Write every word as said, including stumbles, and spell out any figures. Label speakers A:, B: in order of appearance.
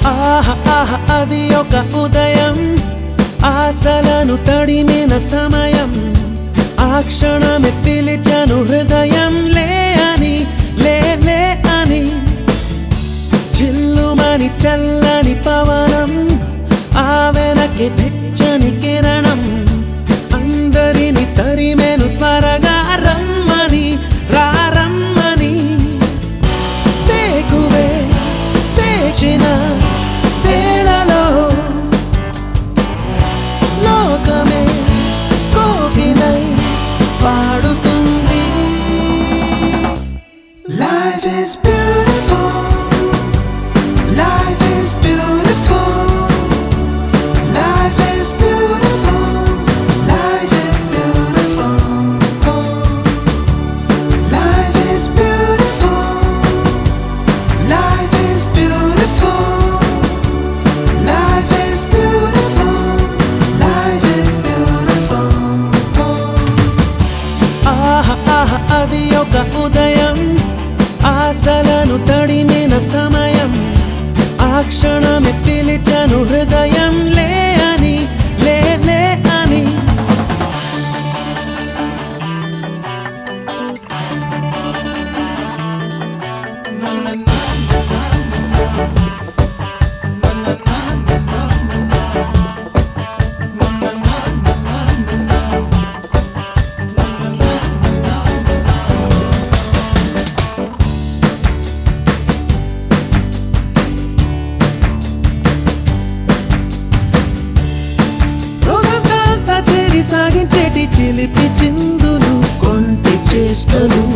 A: ఆహ ఆహ అది ఒక ఉదయం, ఆశలను తడిమిన సమయం. ఆ క్షణమే పిలిచాను హృదయం, లే అని లే లే అని. చిల్లుమని చల్లని పవనం, ఆ వెనకే వెచ్చని కిరణం. అందరిని తరిమెను త్వరగా రమ్మని, రారమ్మని. వేకువే వేచిన వేళలో లోకమే కోకిలై పాడుతుంది. Life is beautiful, life is beautiful, life is beautiful, life is beautiful, life is beautiful, life is beautiful, life is beautiful, life is beautiful. ఆహ ఆహ అది ఒక ఉదయం, ఆశలను తడిమిన సమయం. ఆ క్షణమే పిలిచాను హృదయం, లే అని లే లే అని. రోజంతా చేరి సాగించేటి చిలిపి చిందులు, కొంటి చేష్టలు.